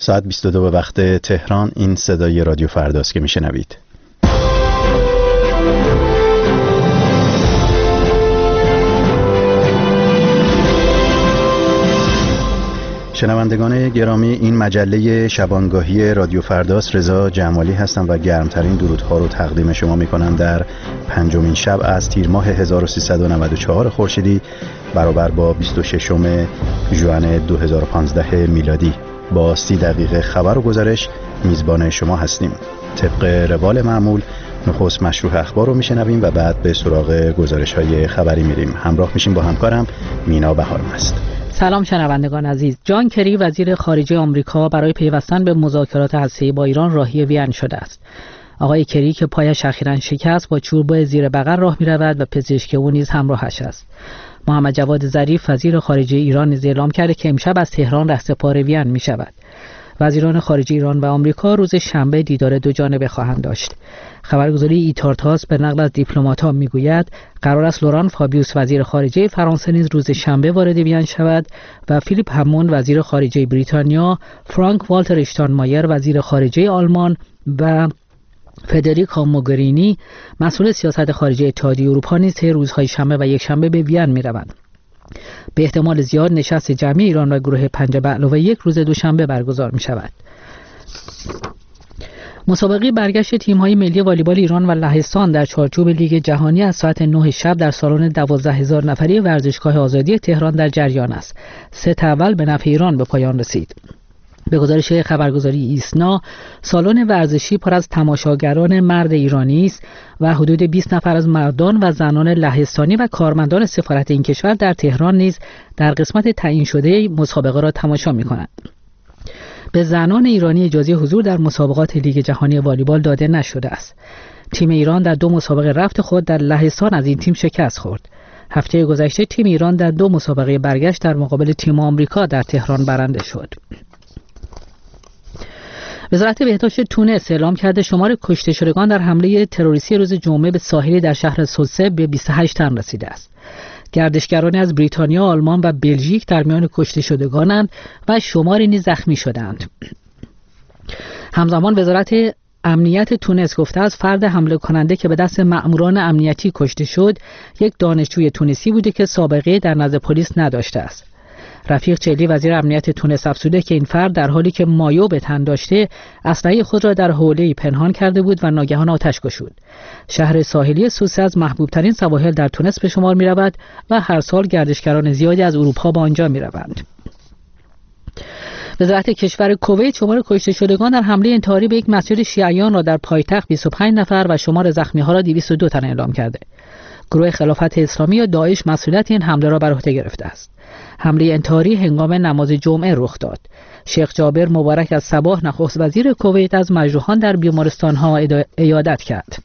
ساعت 22 به وقت تهران. این صدای رادیو فرداست که میشنوید. شنوندگان گرامی، این مجله شبانگاهی رادیو فرداست. رضا جمالی هستم و گرمترین درودها رو تقدیم شما میکنم در پنجمین شب از تیر ماه 1394 خورشیدی برابر با 26 ژوئن 2015 میلادی. با 30 دقیقه خبر و گزارش میزبان شما هستیم. طبق روال معمول نخست مشروح اخبار رو میشنویم و بعد به سراغ گزارش‌های خبری میریم. همراه میشیم با همکارم مینا بهارمست. سلام شنوندگان عزیز. جان کری وزیر خارجه آمریکا برای پیوستن به مذاکرات هسته‌ای با ایران راهی وین شده است. آقای کری که پایش اخیراً شکست با چوب زیر بغل راه می‌رود و پزشک او نیز همراهش است. محمد جواد ظریف وزیر خارجه ایران نیز اعلام کرده که امشب از تهران رهسپار وین می‌شود. وزیران خارجه ایران و آمریکا روز شنبه دیدار دو جانبه خواهند داشت. خبرگزاری ایتارتاس به نقل از دیپلمات‌ها میگوید قرار است لوران فابیوس وزیر خارجه فرانسه نیز روز شنبه وارد وین شود و فیلیپ هموند وزیر خارجه بریتانیا، فرانک والتر اشتاینمایر وزیر خارجه آلمان و فدریکا موگرینی مسئول سیاست خارجه اتحادیه اروپا نیز طی روزهای شنبه و یکشنبه به وین می‌روند. به احتمال زیاد نشست جمعی ایران و گروه 5+1 روز دوشنبه برگزار می‌شود. مسابقه برگشت تیم‌های ملی والیبال ایران و لهستان در چارچوب لیگ جهانی از ساعت 9 شب در سالن 12,000 نفری ورزشگاه آزادی تهران در جریان است. ست اول به نفع ایران به پایان رسید. به گزارش خبرگزاری ایسنا، سالن ورزشی پر از تماشاگران مرد ایرانی است و حدود 20 نفر از مردان و زنان لهستانی و کارمندان سفارت این کشور در تهران نیز در قسمت تعیین شده مسابقه را تماشا می‌کنند. به زنان ایرانی اجازه حضور در مسابقات لیگ جهانی والیبال داده نشده است. تیم ایران در 2 مسابقه رفت خود در لهستان از این تیم شکست خورد. هفته گذشته تیم ایران در 2 مسابقه برگشت در مقابل تیم آمریکا در تهران برنده شد. وزارت بهداشت تونس اعلام کرده شمار کشته شدگان در حمله تروریستی روز جمعه به ساحلی در شهر سوسه به 28 تن رسیده است. گردشگرانی از بریتانیا، آلمان و بلژیک در میان کشته شدگانند و شماری نیز زخمی شدند. همزمان وزارت امنیت تونس گفته است فرد حمله کننده که به دست مأموران امنیتی کشته شد یک دانشجوی تونسی بوده که سابقه در نزد پلیس نداشته است. رفیق چلی وزیر امنیت تونس افزوده که این فرد در حالی که مایو به تن داشته اسلحه خود را در حوله‌ای پنهان کرده بود و ناگهان آتش گشود. شهر ساحلی سوسه از محبوب ترین سواحل در تونس به شمار می رود و هر سال گردشگران زیادی از اروپا به آنجا می روند. وزارت کشور کویت شمار کشته شدگان در حمله انتحاری به یک مسجد شیعیان را در پایتخت 25 نفر و شمار زخمی‌ها را 202 تن اعلام کرده. گروه خلافت اسلامی یا داعش مسئولیت این حمله را بر عهده گرفته است. حمله انتحاری هنگام نماز جمعه رخ داد. شیخ جابر مبارک از صباح نخست وزیر کویت از مجروحان در بیمارستان‌ها عیادت کرد.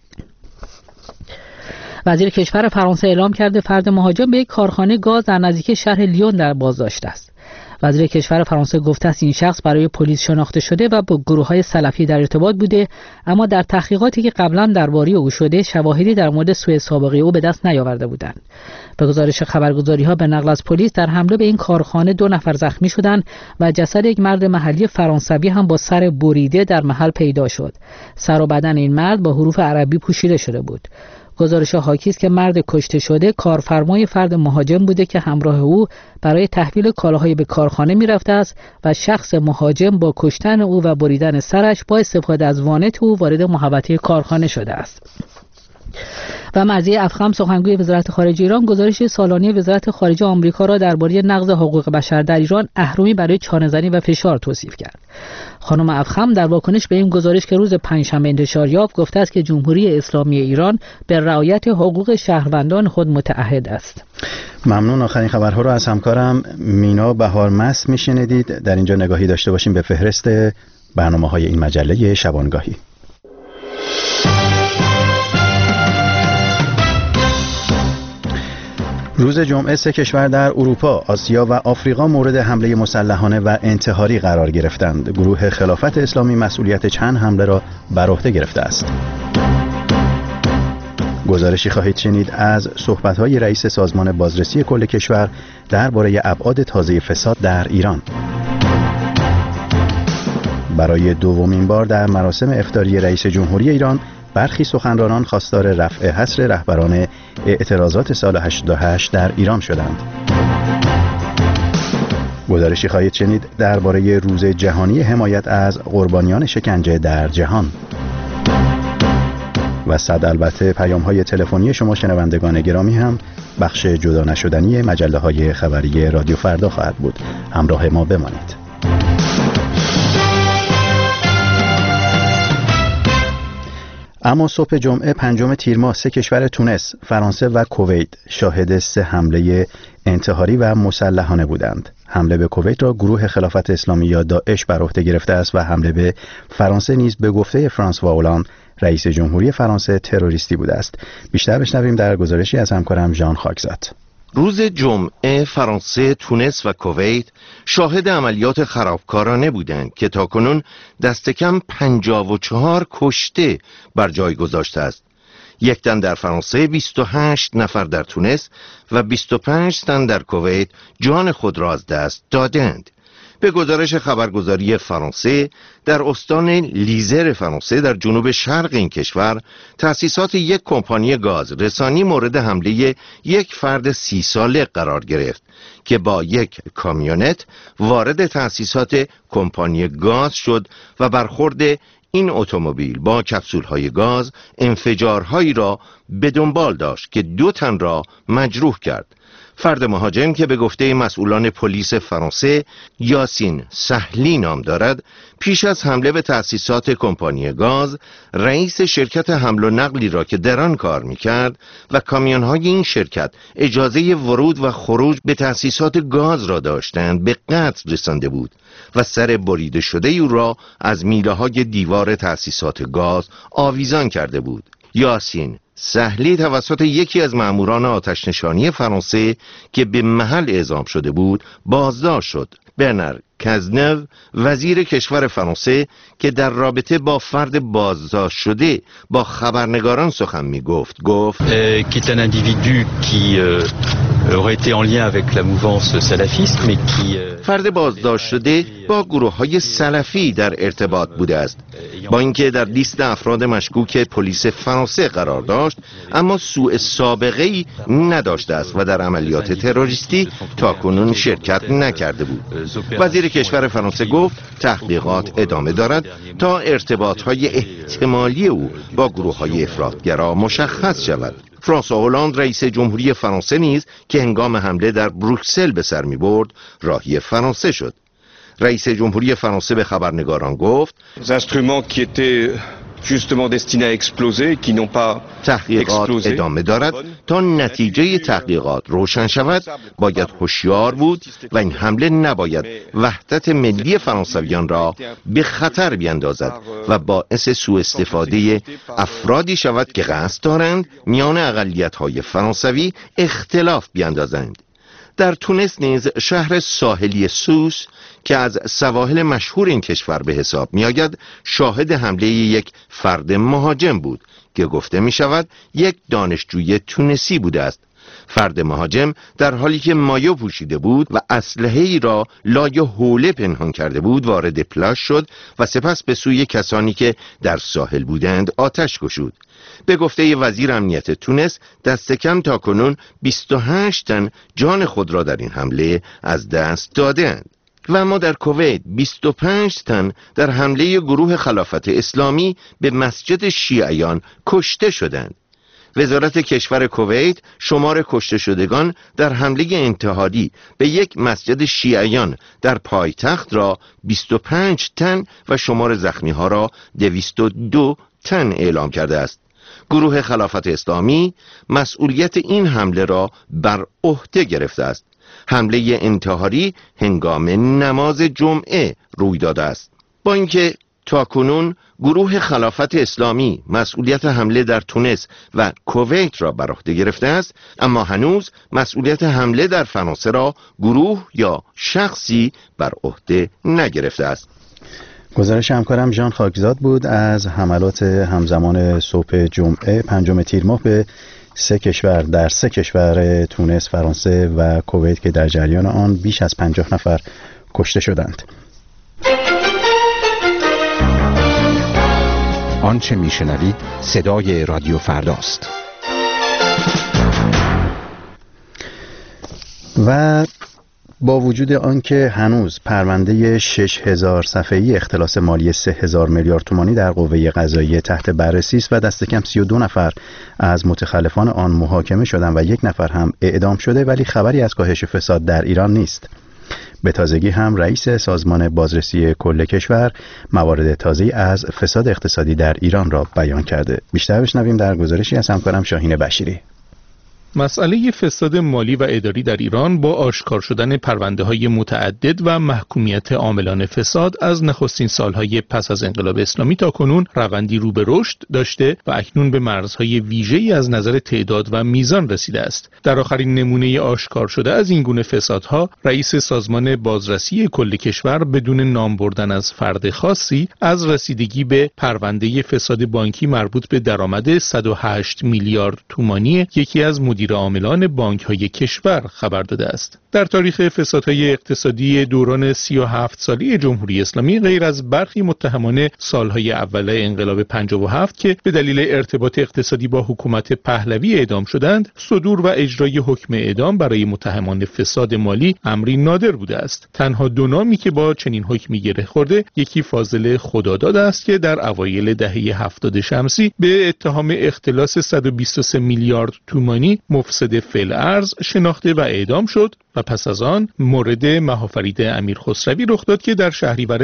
وزیر کشور فرانسه اعلام کرده فرد مهاجم به یک کارخانه گاز در نزدیکی شهر لیون در بازداشت است. وزیر کشور فرانسه گفته است این شخص برای پلیس شناخته شده و با گروه‌های سلفی در ارتباط بوده، اما در تحقیقاتی که قبلا درباره او شده شواهدی در مورد سوء سابقه او به دست نیاورده بودند. به گزارش خبرگزاری‌ها به نقل از پلیس در حمله به این کارخانه 2 نفر زخمی شدند و جسد یک مرد محلی فرانسوی هم با سر بریده در محل پیدا شد. سر و بدن این مرد با حروف عربی پوشیده شده بود. گزارش حاکی است که مرد کشته شده کارفرمای فرد مهاجم بوده که همراه او برای تحویل کالاهای به کارخانه می‌رفته است و شخص مهاجم با کشتن او و بریدن سرش با استفاده از وانت او وارد محوطه کارخانه شده است. و مرضی افخم سخنگوی وزارت خارجه ایران گزارش سالانه وزارت خارجه آمریکا را درباره نقض حقوق بشر در ایران اهرمی برای چانه‌زنی و فشار توصیف کرد. خانم افخم در واکنش به این گزارش که روز پنجشنبه انتشار یافت گفته است که جمهوری اسلامی ایران به رعایت حقوق شهروندان خود متعهد است. ممنون. آخرین خبرها را از همکارم مینا بهارمست میشنیدید. در اینجا نگاهی داشته باشیم به فهرست برنامه‌های این مجله شبانگاهی. روز جمعه 3 کشور در اروپا، آسیا و آفریقا مورد حمله مسلحانه و انتحاری قرار گرفتند. گروه خلافت اسلامی مسئولیت چند حمله را بر عهده گرفته است. گزارشی خواهید شنید از صحبت‌های رئیس سازمان بازرسی کل کشور درباره ابعاد تازه فساد در ایران. برای دومین بار در مراسم افطاری رئیس جمهوری ایران برخی سخنرانان خواستار رفع حصر رهبران اعتراضات سال 88 در ایران شدند. گزارشی خواهید شنید درباره روز جهانی حمایت از قربانیان شکنجه در جهان. و صد البته پیام‌های تلفنی شما شنوندگان گرامی هم بخش جدا نشدنی مجله‌های خبری رادیو فردا خواهد بود. همراه ما بمانید. اما صبح جمعه 5 تیر ماه 3 کشور تونس، فرانسه و کویت شاهد 3 حمله انتحاری و مسلحانه بودند. حمله به کویت را گروه خلافت اسلامی یا داعش بر عهده گرفته است و حمله به فرانسه نیز به گفته فرانسوا هولند رئیس جمهوری فرانسه تروریستی بوده است. بیشتر بشنویم در گزارشی از همکارم ژان خاکزاد. روز جمعه فرانسه، تونس و کویت شاهد عملیات خرابکارانه بودند که تاکنون دست کم 54 کشته بر جای گذاشته است. یک تن در فرانسه، 28 نفر در تونس و 25 تن در کویت جان خود را از دست دادند. به گزارش خبرگزاری فرانسه، در استان لیزر فرانسه در جنوب شرق این کشور تأسیسات یک کمپانی گاز رسانی مورد حمله یک فرد 30 ساله قرار گرفت که با یک کامیونت وارد تأسیسات کمپانی گاز شد و برخورد این اتومبیل با کپسول‌های گاز انفجارهایی را به دنبال داشت که 2 تن را مجروح کرد. فرد مهاجم که به گفته مسئولان پلیس فرانسه یاسین سهلی نام دارد، پیش از حمله به تأسیسات کمپانی گاز، رئیس شرکت حمل و نقلی را که در آن کار می‌کرد و کامیون‌های این شرکت اجازه ورود و خروج به تأسیسات گاز را داشتند به قتل رسانده بود و سر بریده شده او را از میله‌های دیوار تأسیسات گاز آویزان کرده بود. یاسین سهلی توسط یکی از ماموران آتش نشانی فرانسه که به محل اعزام شده بود بازداشت شد. برنار کازنو، وزیر کشور فرانسه که در رابطه با فرد بازداشت شده با خبرنگاران سخن می گفت qui est un individu qui aurait été en lien avec la mouvance salafiste mais qui فرد بازداشت شده با گروه‌های سلفی در ارتباط بوده است. با اینکه در لیست افراد مشکوک پلیس فرانسه قرار داشت، اما سوء سابقه‌ای نداشته است و در عملیات تروریستی تاکنون شرکت نکرده بود. وزیر کشور فرانسه گفت تحقیقات ادامه دارد تا ارتباط‌های احتمالی او با گروه‌های افراطگرا مشخص شود. فرانسوا هولند رئیس جمهوری فرانسه نیز که هنگام حمله در بروکسل به سر می‌برد راهی فرانسه شد. رئیس جمهوری فرانسه به خبرنگاران گفت تحقیقات ادامه دارد. تا نتیجه تحقیقات روشن شود باید هوشیار بود و این حمله نباید وحدت ملی فرانسویان را به خطر بیندازد و باعث سوء استفاده افرادی شود که قصد دارند میان اقلیت‌های فرانسوی اختلاف بیندازند. در تونس نیز شهر ساحلی سوس که از سواحل مشهور این کشور به حساب می آید شاهد حمله یک فرد مهاجم بود که گفته می شود یک دانشجوی تونسی بوده است. فرد مهاجم در حالی که مایو پوشیده بود و اسلحه‌ای را لای حوله پنهان کرده بود وارد پلاژ شد و سپس به سوی کسانی که در ساحل بودند آتش گشود. به گفته وزیر امنیت تونس دست کم تاکنون 28 تن جان خود را در این حمله از دست دادند. و اما در کویت 25 تن در حمله گروه خلافت اسلامی به مسجد شیعیان کشته شدند. وزارت کشور کویت شمار کشته شدگان در حمله انتحاری به یک مسجد شیعیان در پایتخت را 25 تن و شمار زخمی ها را 202 تن اعلام کرده است. گروه خلافت اسلامی مسئولیت این حمله را بر عهده گرفته است. حمله انتحاری هنگام نماز جمعه روی داده است. با اینکه تاکنون گروه خلافت اسلامی مسئولیت حمله در تونس و کویت را بر عهده گرفته است، اما هنوز مسئولیت حمله در فرانسه را گروه یا شخصی بر عهده نگرفته است. گزارش همکارم ژان خاکزاد بود از حملات همزمان صبح جمعه 5 تیر ماه به 3 کشور تونس، فرانسه و کویت که در جریان آن بیش از 50 نفر کشته شدند. آنچه میشنوید صدای رادیو فرداست. و با وجود آنکه هنوز پرونده 6000 صفحه‌ای اختلاس مالی 3000 میلیارد تومانی در قوه قضاییه تحت بررسی است و دست کم 32 نفر از متخلفان آن محاکمه شدند و 1 نفر هم اعدام شده، ولی خبری از کاهش فساد در ایران نیست. به تازگی هم رئیس سازمان بازرسی کل کشور موارد تازه‌ای از فساد اقتصادی در ایران را بیان کرده. بیشتر بشنویم در گزارشی از همکارم شاهین بشیری. مسئله فساد مالی و اداری در ایران با آشکار شدن پرونده‌های متعدد و محکومیت عاملان فساد از نخستین سالهای پس از انقلاب اسلامی تا کنون روندی رو به رشد داشته و اکنون به مرزهای ویژه‌ای از نظر تعداد و میزان رسیده است. در آخرین نمونه آشکار شده از این گونه فسادها، رئیس سازمان بازرسی کل کشور بدون نام بردن از فرد خاصی از رسیدگی به پرونده فساد بانکی مربوط به درآمد 108 میلیارد تومانی یکی از مدیر عاملان بانک‌های کشور خبر داده است. در تاریخ فسادهای اقتصادی دوران 37 سالی جمهوری اسلامی، غیر از برخی متهمان سالهای اول انقلاب 57 که به دلیل ارتباط اقتصادی با حکومت پهلوی اعدام شدند، صدور و اجرای حکم اعدام برای متهمان فساد مالی امری نادر بوده است. تنها 2 نامی که با چنین حکمی گره خورده، یکی فاضل خداداد است که در اوایل دهه 70 شمسی به اتهام اختلاس 123 میلیارد تومانی مفسد فی‌الارض شناخته و اعدام شد و پس از آن مورد مهافرید امیر خسروی رخ داد که در شهریور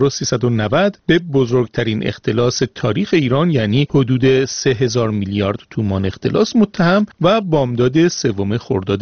1390 به بزرگترین اختلاس تاریخ ایران یعنی حدود 3000 میلیارد تومان اختلاس متهم و بامداد 3 خرداد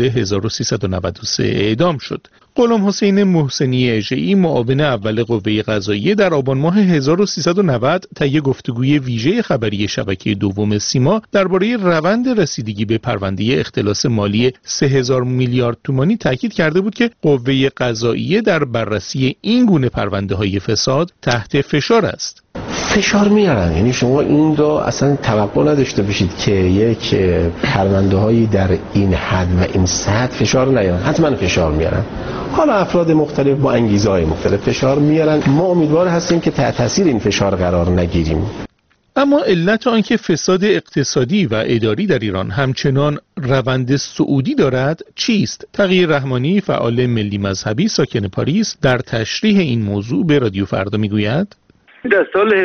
1393 اعدام شد. غلام حسین محسنی اژه‌ای معاون اول قوه قضاییه در آبان ماه 1390 طی گفتگوی ویژه خبری شبکه دوم سیما درباره روند رسیدگی به پرونده اختلاس مالی 3000 میلیارد تومانی تاکید کرده بود که قوه قضاییه در بررسی این گونه پرونده‌های فساد تحت فشار است. فشار میارن، یعنی شما این رو اصلا توقع نداشته باشید که یک پرونده‌هایی در این حد و این سطح فشار نیارن. حتما فشار میارن. حالا افراد مختلف با انگیزه‌های مختلف فشار میارن. ما امیدوار هستیم که تحت تاثیر این فشار قرار نگیریم. اما علت آنکه فساد اقتصادی و اداری در ایران همچنان روند صعودی دارد چیست؟ تقی رحمانی، فعال ملی مذهبی ساکن پاریس، در تشریح این موضوع به رادیو فردا میگوید: در سال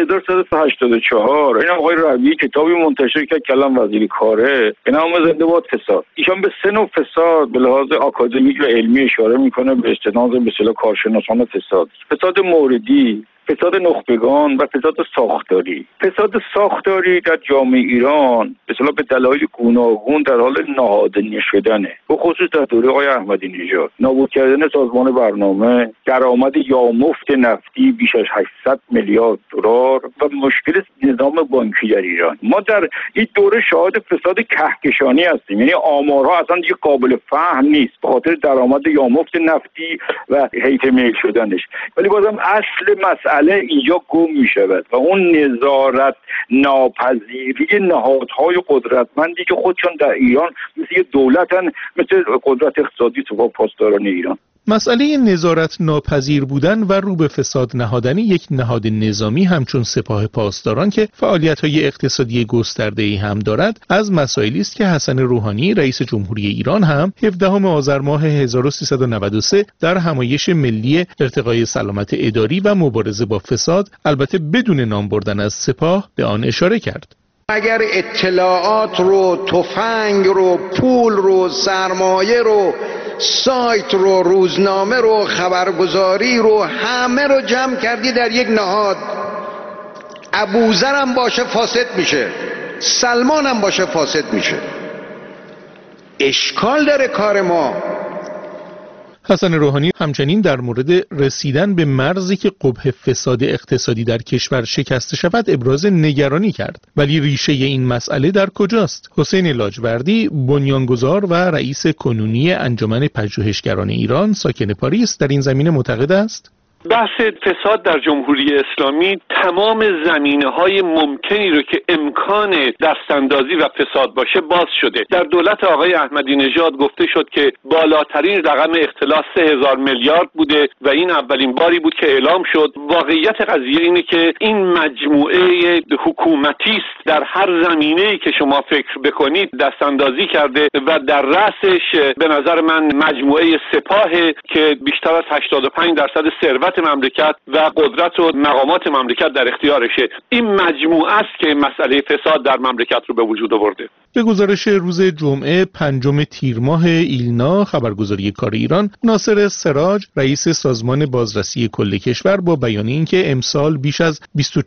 1384 این آقای ربیعی کتابی منتشر کرد کلام وزیر کاره به نام زنده باد فساد. ایشان به 3 نوع فساد به لحاظ آکادمیک و علمی اشاره میکنه به استناد به اصطلاح کارشناسان فساد. فساد موردی، فساد نخبگان و فساد ساختاری. فساد ساختاری در جامعه ایران به اصطلاح به دلایل گوناگون در حال نهادینه شدنه، به خصوص در دوره آقای احمدی نژاد. نابود کردن سازمان برنامه، درآمد یامفت نفتی بیش از 800 میلیارد دلار و مشکل نظام بانکی در ایران. ما در این دوره شاهد فساد کهکشانی هستیم، یعنی آمارها اصلا دیگه قابل فهم نیست به خاطر درآمد یامفت نفتی و هیت میل شدنش. ولی بازم اصل مسئله اینجا گم می شود و اون نظارت ناپذیری نهادهای قدرتمندی که خودشان در ایران مثل دولتن، مثل قدرت اقتصادی سپاه پاسداران ایران. مسئله نظارت ناپذیر بودن و رو به فساد نهادن یک نهاد نظامی همچون سپاه پاسداران که فعالیت‌های اقتصادی گسترده‌ای هم دارد از مسائلی است که حسن روحانی رئیس جمهوری ایران هم 17 آذر ماه 1393 در همایش ملی ارتقای سلامت اداری و مبارزه با فساد، البته بدون نام بردن از سپاه، به آن اشاره کرد. اگر اطلاعات رو، تفنگ رو، پول رو، سرمایه رو، سایت رو، روزنامه رو، خبرگزاری رو، همه رو جمع کردی در یک نهاد، ابوذر هم باشه فاسد میشه، سلمان هم باشه فاسد میشه. اشکال داره کار ما. حسن روحانی همچنین در مورد رسیدن به مرزی که قبح فساد اقتصادی در کشور شکسته شود ابراز نگرانی کرد. ولی ریشه این مسئله در کجاست؟ حسین لاجوردی، بنیانگذار و رئیس کنونی انجمن پژوهشگران ایران ساکن پاریس، در این زمینه معتقد است: بحث فساد در جمهوری اسلامی تمام زمینه‌های ممکنی رو که امکان دستاندازی و فساد باشه باز شده. در دولت آقای احمدی نژاد گفته شد که بالاترین رقم اختلاس 3000 میلیارد بوده و این اولین باری بود که اعلام شد. واقعیت قضیه اینه که این مجموعه حکومتی است، در هر زمینه‌ای که شما فکر بکنید دستاندازی کرده و در رأسش به نظر من مجموعه سپاه که بیشتر از 85% ثروت مملکت و قدرت و مقامات مملکت در اختیارشه. این مجموعه است که مسئله فساد در مملکت رو به وجود آورده. به گزارش روز جمعه 5 تیر ماه ایلنا خبرگزاری کار ایران، ناصر سراج رئیس سازمان بازرسی کل کشور با بیان اینکه امسال بیش از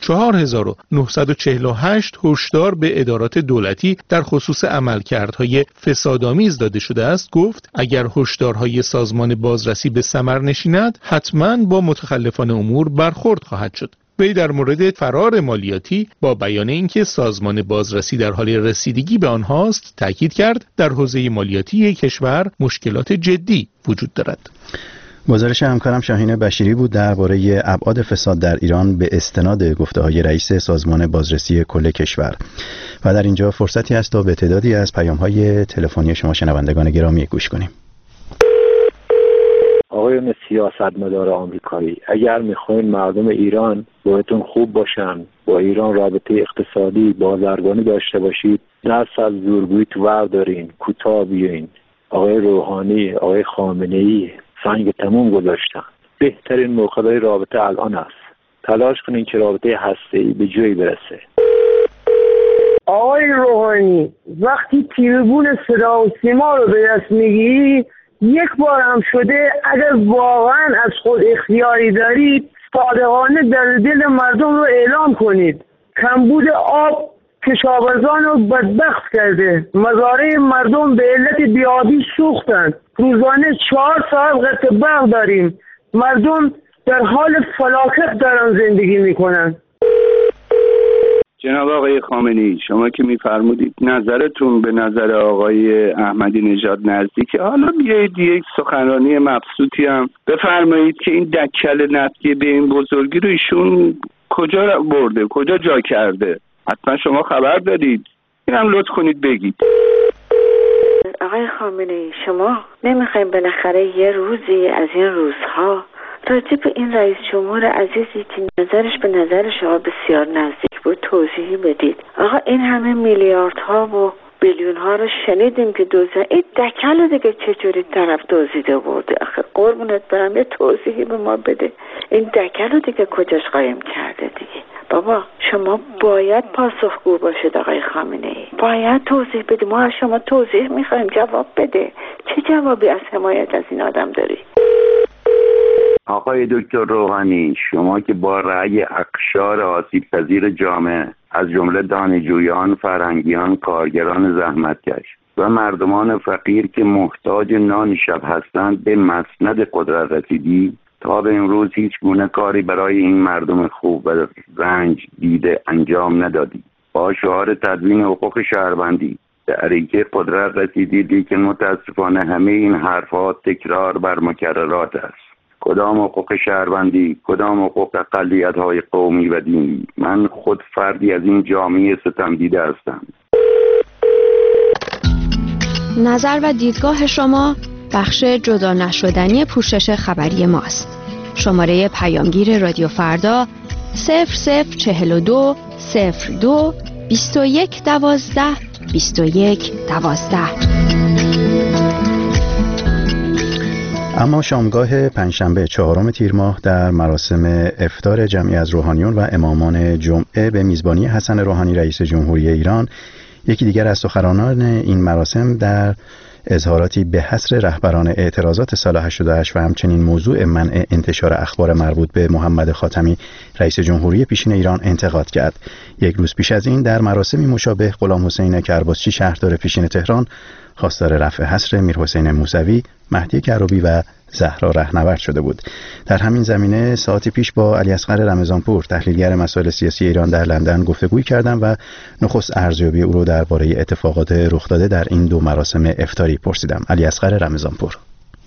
24948 هشدار به ادارات دولتی در خصوص عملکردهای فسادآمیز داده شده است، گفت اگر هشدارهای سازمان بازرسی به ثمر نشیند حتما با متخلفان امور برخورد خواهد شد. وی در مورد فرار مالیاتی با بیان اینکه سازمان بازرسی در حال رسیدگی به آنهاست تاکید کرد در حوزه مالیاتی کشور مشکلات جدی وجود دارد. گزارش همکارم شاهین بشیری بود درباره ابعاد فساد در ایران به استناد گفته‌های رئیس سازمان بازرسی کل کشور. و در اینجا فرصتی است تا به تعدادی از پیام‌های تلفنی شما شنوندگان گرامی گوش کنیم. آقایان سیاستمدار آمریکایی، اگر میخواین مردم ایران باهاتون خوب باشن، با ایران رابطه اقتصادی بازرگانی داشته باشید، دست از زورگویی تو بردارین، کوتاه بیاین. آقای روحانی، آقای خامنه‌ای سنگ تموم گذاشتن. بهترین موقع رابطه الان است. تلاش کنین که رابطه هسته‌ای به جایی برسه. آقای روحانی، وقتی تریبون صدا و سیما رو به دست میگیری، یک بار هم شده اگر واقعا از خود اختیاری دارید صادقانه در دل مردم رو اعلام کنید. کمبود آب کشاورزان رو بدبخت کرده، مزارع مردم به علت بیابی سوختند، روزانه 4 ساعت قطع برق داریم، مردم در حال فلاکت دارن زندگی میکنن. جناب آقای خامنه‌ای، شما که می‌فرمودید نظرتون به نظر آقای احمدی نژاد نزدیکه، حالا بیایید یک سخنرانی مبسوطی هم بفرمایید که این دکل نفتی به این بزرگی رو ایشون کجا برده، کجا جا کرده. حتما شما خبر دارید، اینم لطف کنید بگید. آقای خامنه‌ای، شما نمیخوایم بالاخره یه روزی از این روزها راجع به این رئیس جمهور عزیزی که نظرش به نظر شما بسیار نزدیک بود توضیحی بدید؟ آقا این همه میلیاردها و بیلیون ها رو شنیدیم که دوزه، این دکل دیگه چجوری طرف دزدیده برده؟ آخه قربونت برم یه توضیحی به ما بده، این دکل دیگه کجاش قایم کرده دیگه؟ بابا شما باید پاسخگو باشید آقای خامنه‌ای، باید توضیح بدید. ما از شما توضیح میخوایم، جواب بده. چه جوابی از حمایت از این آدم داری؟ آقای دکتر روحانی، شما که با رأی اقشار آسیب پذیر جامعه از جمله دانشجویان، فرهنگیان، کارگران زحمتکش و مردمان فقیر که محتاج نان شب هستند به مسند قدرت رسیدی، تا به امروز هیچ گونه کاری برای این مردم خوب و رنج دیده انجام ندادی. با شعار تدوین حقوق شهروندی به عریکه قدرت رسیدی، لیکن متاسفانه همه این حرفات تکرار بر مکررات است. کدام حقوق شهروندی، کدام حقوق اقلیت‌های قومی و دینی؟ من خود فردی از این جامعه ستم دیده هستم. نظر و دیدگاه شما بخش جدا نشدنی پوشش خبری ماست. شماره پیامگیر رادیو فردا 0042 02 21 12 21 12. اما شامگاه پنجشنبه 4 تیر ماه در مراسم افطار جمعی از روحانیون و امامان جمعه به میزبانی حسن روحانی رئیس جمهوری ایران، یکی دیگر از سخنرانان این مراسم در اظهاراتی به حصر رهبران اعتراضات سال 88 و همچنین موضوع منع انتشار اخبار مربوط به محمد خاتمی رئیس جمهوری پیشین ایران انتقاد کرد. یک روز پیش از این در مراسمی مشابه غلام حسین کرباسچی شهردار پیشین تهران خواستار رفع حصر میرحسین موسوی، مهدی کروبی و زهرا رهنورد شده بود. در همین زمینه ساعتی پیش با علیاصغر رمضانپور تحلیلگر مسائل سیاسی ایران در لندن گفتگویی کردم و نخست ارزیابی او را درباره اتفاقات رخ داده در این دو مراسم افطاری پرسیدم. علیاصغر رمضانپور: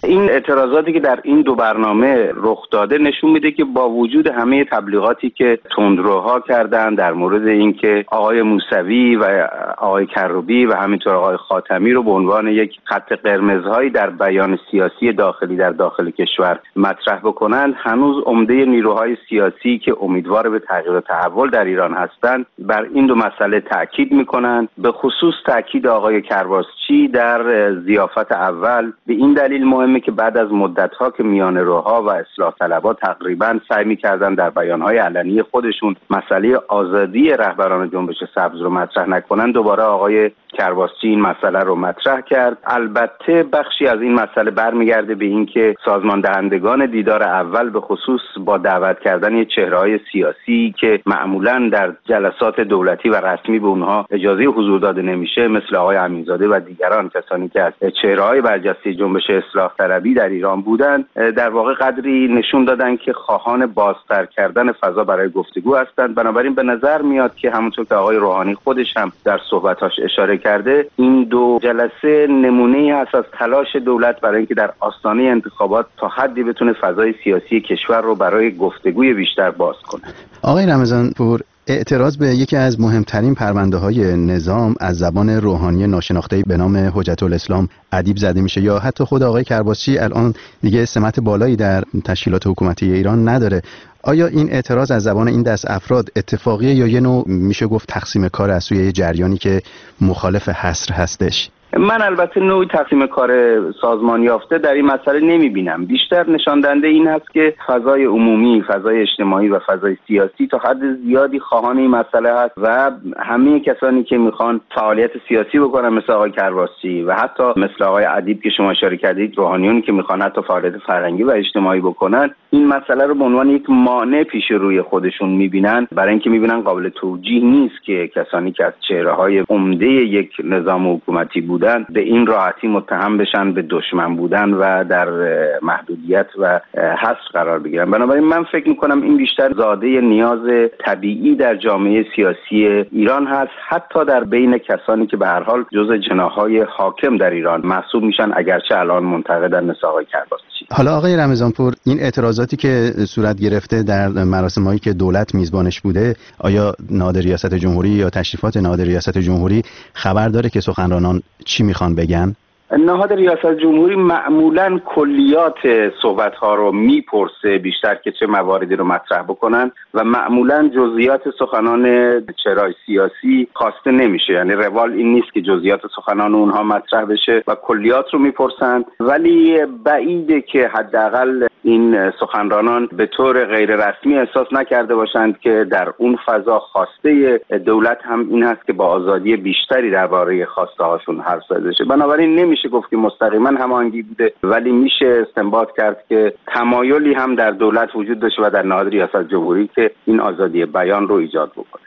این اعتراضاتی که در این دو برنامه رخ داده نشون میده که با وجود همه تبلیغاتی که تندروها کردن در مورد اینکه آقای موسوی و آقای کروبی و همینطور آقای خاتمی رو به عنوان یک خط قرمزهایی در بیان سیاسی داخلی در داخل کشور مطرح بکنند، هنوز عمده نیروهای سیاسی که امیدوار به تغییر و تحول در ایران هستند بر این دو مسئله تاکید میکنند. به خصوص تاکید آقای کرباسچی در ضیافت اول به این دلیل مهمه که بعد از مدت‌ها که میان روها و اصلاح طلبها تقریبا سعی می‌کردن در بیان‌های علنی خودشون مسئله آزادی رهبران جنبش سبز رو مطرح نکنن، دوباره آقای کرباسچی این مسئله رو مطرح کرد. البته بخشی از این مسئله برمیگرده به اینکه سازمان دهندگان دیدار اول به خصوص با دعوت کردن چهره‌های سیاسی که معمولاً در جلسات دولتی و رسمی به اونها اجازه حضور داده نمیشه، مثل آقای امینزاده و دیگران، کسانی که از چهره‌های برجسته جنبش اصلاح طلبی در ایران بودند، در واقع قدری نشون دادن که خواهان بازتر کردن فضا برای گفتگو هستند. بنابراین به نظر میاد که همونطور که آقای روحانی خودش هم در صحبتاش اشاره کرده، این دو جلسه نمونه‌ای هست از تلاش دولت برای اینکه در آستانه انتخابات تا حدی بتونه فضای سیاسی کشور رو برای گفتگوی بیشتر باز کنه. آقای رمضانپور، اعتراض به یکی از مهمترین پرونده‌های نظام از زبان روحانی ناشناخته‌ای به نام حجت الاسلام ادیب زده میشه، یا حتی خود آقای کرباسچی الان دیگه سمت بالایی در تشکیلات حکومتی ایران نداره. آیا این اعتراض از زبان این دست افراد اتفاقیه یا یه نوع میشه گفت تقسیم کار از سوی جریانی که مخالف حصر هستش؟ من البته نوعی تقسیم کار سازمان یافته در این مسئله نمیبینم. بیشتر نشان دهنده این هست که فضای عمومی، فضای اجتماعی و فضای سیاسی تا حد زیادی خواهان این مسئله هست و همه کسانی که میخوان فعالیت سیاسی بکنن مثل آقای کرباسچی و حتی مثل آقای ادیب که شما اشاره کردید، روحانیونی که میخوان حتی فعالیت فرهنگی و اجتماعی بکنن، این مسئله رو به عنوان یک مانع پیش روی خودشون میبینن، برای اینکه میبینن قابل توجیه نیست که کسانی که از چهره‌های عمده یک نظام حکومتی بودن به این راحتی متهم بشن به دشمن بودن و در محدودیت و حصر قرار بگیرن. بنابراین من فکر میکنم این بیشتر زاده نیاز طبیعی در جامعه سیاسی ایران هست، حتی در بین کسانی که به هر حال جزء جناح‌های حاکم در ایران محسوب میشن، اگرچه الان منتقدن مثل آقای کرباسچی. حالا آقای رمضانپور، این اعتراضاتی که صورت گرفته در مراسمایی که دولت میزبانش بوده، آیا نهاد ریاست جمهوری یا تشریفات نهاد ریاست جمهوری خبر داره که سخنرانان چی میخوان بگن؟ نهاد ریاست جمهوری معمولاً کلیات صحبت‌ها رو میپرسه بیشتر که چه مواردی رو مطرح بکنن و معمولاً جزئیات سخنان چهره‌های سیاسی خواسته نمیشه. یعنی روال این نیست که جزئیات سخنان اونها مطرح بشه و کلیات رو میپرسن، ولی بعیده که حداقل این سخنرانان به طور غیر رسمی احساس نکرده باشند که در اون فضا خواسته دولت هم این هست که با آزادی بیشتری درباره خواسته هاشون حرف زده شه. بنابراین نمیشه گفت که مستقیما هماهنگی بوده، ولی میشه استنباط کرد که تمایلی هم در دولت وجود داشته و در نهاد ریاست جمهوری که این آزادی بیان رو ایجاد بکنه.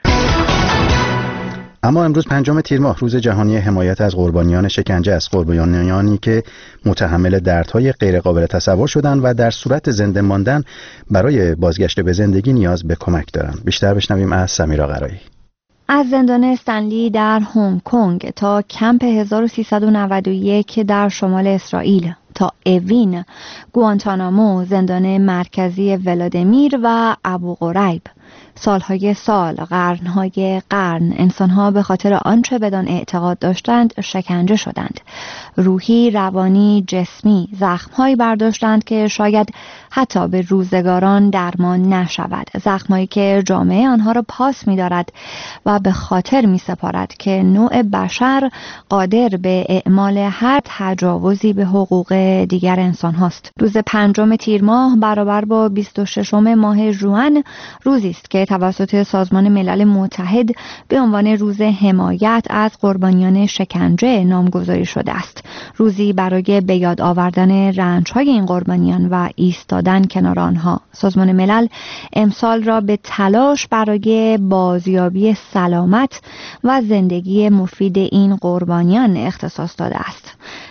اما امروز 5 تیر ماه، روز جهانی حمایت از قربانیان شکنجه است، قربانیانی که متحمل دردهای غیرقابل تصور شدند و در صورت زنده ماندن برای بازگشت به زندگی نیاز به کمک دارند. بیشتر بشنویم از سمیرا قرایی. از زندان استنلی در هنگ کنگ تا کمپ 1391 در شمال اسرائیل تا اوین، گوانتانامو، زندان مرکزی ولادیمیر و ابو غریب، سالهای سال، قرنهای قرن، انسانها به خاطر آنچه بدان اعتقاد داشتند شکنجه شدند. روحی، روانی، جسمی، زخمهایی برداشتند که شاید حتی به روزگاران درمان نشود. زخمهایی که جامعه آنها را پاس می دارد و به خاطر می سپارد که نوع بشر قادر به اعمال هر تجاوزی به حقوق دیگر انسان هاست. روز 5 تیر ماه برابر با 26 ماه ژوئن روزی است که توسط سازمان ملل متحد به عنوان روز حمایت از قربانیان شکنجه نامگذاری شده است. روزی برای به یاد آوردن رنج‌های این قربانیان و ایستادن کنار آنها. سازمان ملل امسال را به تلاش برای بازیابی سلامت و زندگی مفید این قربانیان اختصاص داده است.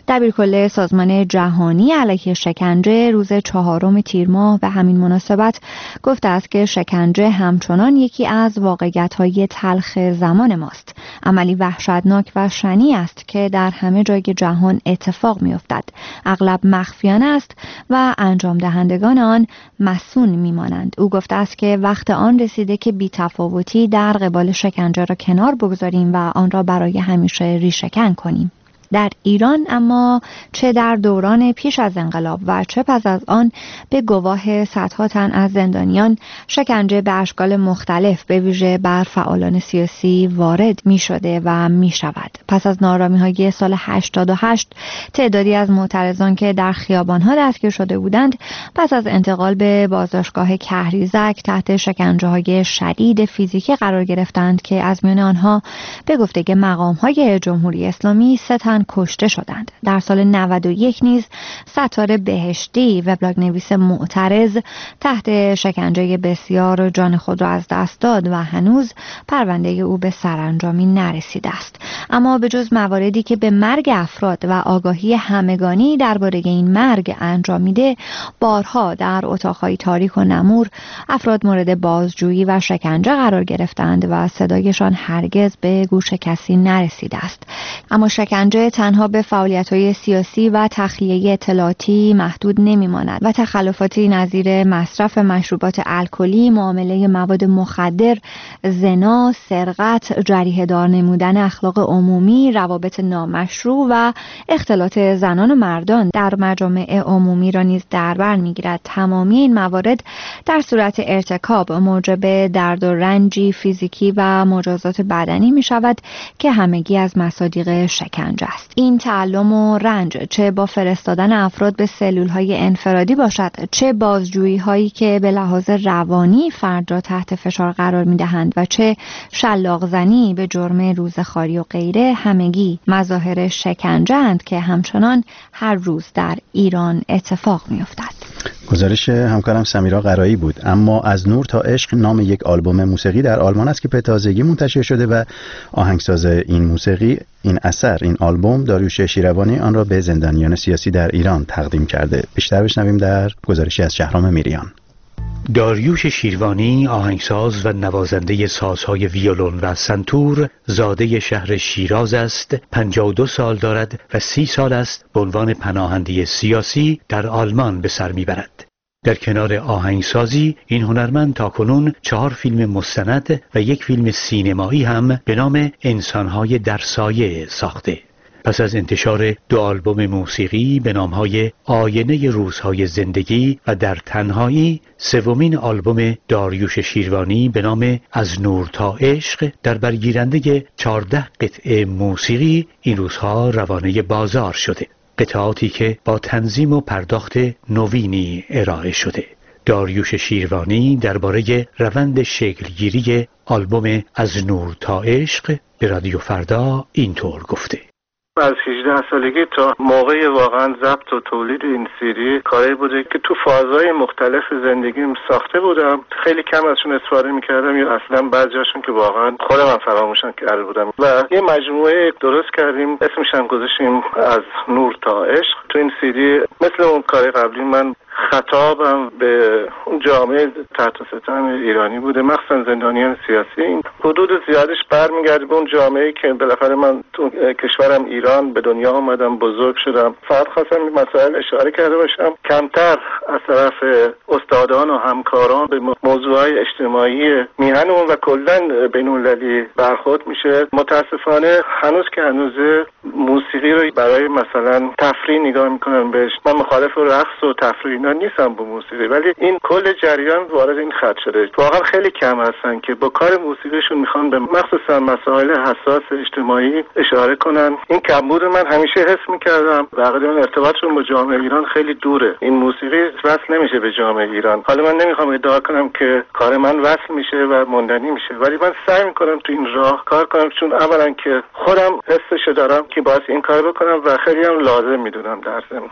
دبیرکل سازمان جهانی علیه شکنجه روز 4 تیر ماه به همین مناسبت گفته است که شکنجه همچنان یکی از واقعیت‌های تلخ زمان ماست. عملی وحشتناک و شنیع است که در همه جای جهان اتفاق می‌افتد. اغلب مخفیانه است و انجام دهندگان آن مسئول می‌مانند. او گفته است که وقت آن رسیده که بی‌تفاوتی در قبال شکنجه را کنار بگذاریم و آن را برای همیشه ریشه‌کن کنیم. در ایران اما چه در دوران پیش از انقلاب و چه پس از آن به گواه صدها تن از زندانیان شکنجه به اشکال مختلف به ویژه بر فعالان سیاسی وارد می شده و می شود. پس از ناآرامی‌های سال 88 تعدادی از معترضان که در خیابان‌ها دستگیر شده بودند پس از انتقال به بازداشتگاه کهریزک تحت شکنجه‌های شدید فیزیکی قرار گرفتند که از میان آنها به گفته مقام‌های جمهوری اسلامی 3 تن کشته شدند. در سال 91 نیز ستاره بهشتی وبلاگ نویس معترض تحت شکنجه بسیار جان خود را از دست داد و هنوز پرونده او به سرانجامی نرسیده است. اما به جز مواردی که به مرگ افراد و آگاهی همگانی درباره این مرگ انجامیده، بارها در اتاقهای تاریک و نمور افراد مورد بازجویی و شکنجه قرار گرفتند و صدایشان هرگز به گوش کسی نرسیده است. اما شکنجه تنها به فعالیت‌های سیاسی و تخلیه اطلاعاتی محدود نمی‌ماند و تخلفاتی نظیر مصرف مشروبات الکلی، معامله مواد مخدر، زنا، سرقت، جریحه دار نمودن اخلاق عمومی، روابط نامشروع و اختلاط زنان و مردان در مجامع عمومی را نیز در بر می‌گیرد. تمامی این موارد در صورت ارتکاب موجب درد و رنجی فیزیکی و مجازات بدنی می‌شود که همگی از مصادیق شکنجه است. این تعلم و رنج چه با فرستادن افراد به سلول‌های انفرادی باشد، چه بازجویی‌هایی که به لحاظ روانی فرد را تحت فشار قرار می‌دهند و چه شلاق زنی به جرم روزخواری و غیره، همگی مظاهر شکنجه‌اند که همچنان هر روز در ایران اتفاق می‌افتد. گزارش همکارم سمیرا قرایی بود. اما از نور تا عشق نام یک آلبوم موسیقی در آلمان است که به تازگی منتشر شده و آهنگساز این موسیقی، این اثر، این آلبوم داریوش شیروانی آن را به زندانیان سیاسی در ایران تقدیم کرده. بیشتر بشنویم در گزارشی از شهرام میریان. داریوش شیروانی، آهنگساز و نوازنده سازهای ویولون و سنتور، زاده شهر شیراز است. 52 سال دارد و 30 سال است به عنوان پناهنده سیاسی در آلمان به سر میبرد. در کنار آهنگسازی، این هنرمند تاکنون 4 فیلم مستند و 1 فیلم سینمایی هم به نام انسانهای در سایه ساخته. پس از انتشار 2 آلبوم موسیقی به نامهای آینه روزهای زندگی و در تنهایی، 3مین آلبوم داریوش شیروانی به نام از نور تا عشق در برگیرنده 14 قطعه موسیقی این روزها روانه بازار شده. قطعاتی که با تنظیم و پرداخت نوینی ارائه شده. داریوش شیروانی درباره روند شکلگیری آلبوم از نور تا عشق به رادیو فردا اینطور گفته: از 18 سالگی تا موقع واقعا ضبط و تولید این سیدی کاری بوده که تو فازهای مختلف زندگیم ساخته بودم. خیلی کم ازشون استفاده میکردم یا اصلا بعضیاشون که واقعا خودم هم فراموشم کرده بودم و یه مجموعه درست کردیم، اسمش هم گذاشتیم از نور تا عشق. تو این سیدی مثل اون کار قبلی من خطابم به اون جامعه تحت ستم ایرانی بوده، مخصوصا زندانیان سیاسی. این حدود زیادش برمیگرده به اون جامعه‌ای که بالاخره من تو کشورم ایران به دنیا آمدم، بزرگ شدم. فقط خواستم این مسائل اشاره کرده باشم. کمتر از طرف استادان و همکاران به موضوعهای اجتماعی میهنمون و کلاً بین‌المللی برخورد میشه. متاسفانه هنوز که هنوزه موسیقی رو برای مثلا تفریح نگاه میکنن بهش. من مخالف رقص و تفریح نیستم با موسیقی، ولی این کل جریان وارد این خط شده. واقعا خیلی کم هستن که با کار موسیقیشون میخوان به مخصوصا مسائل حساس اجتماعی اشاره کنن. این کمبود من همیشه حس میکردم و عقیدم ارتباطشون با جامعه ایران خیلی دوره. این موسیقی وصل نمیشه به جامعه ایران. حالا من نمیخوام ادعا کنم که کار من وصل میشه و موندنی میشه، ولی من سعی میکنم تو این راه کار کنم، چون اولا که خودم حسش دارم که باعث این کار بکنم و خیلی هم لازم میدونم در ضمن.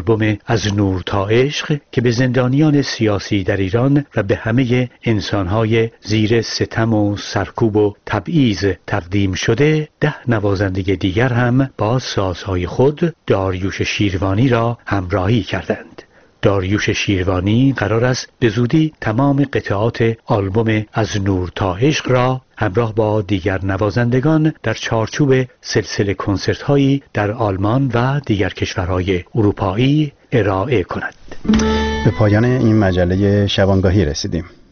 آلبوم از نور تا عشق که به زندانیان سیاسی در ایران و به همه انسانهای زیر ستم و سرکوب و تبعیض تقدیم شده، 10 نوازنده دیگر هم با سازهای خود داریوش شیروانی را همراهی کردند. داریوش شیروانی قرار است به زودی تمام قطعات آلبوم از نور تا عشق را همراه با دیگر نوازندگان در چارچوب سلسله کنسرت‌هایی در آلمان و دیگر کشورهای اروپایی ارائه کند. به پایان این مجله شبانگاهی رسیدیم.